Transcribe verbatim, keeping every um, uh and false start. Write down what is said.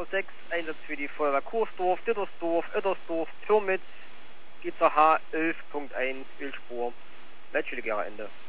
sechs, Einsatz für die Feuerwehr Kursdorf, Dittersdorf, Ettersdorf, Türmitz, G Z H elf Punkt eins, Ölspur. Leitstelle Gera Ende.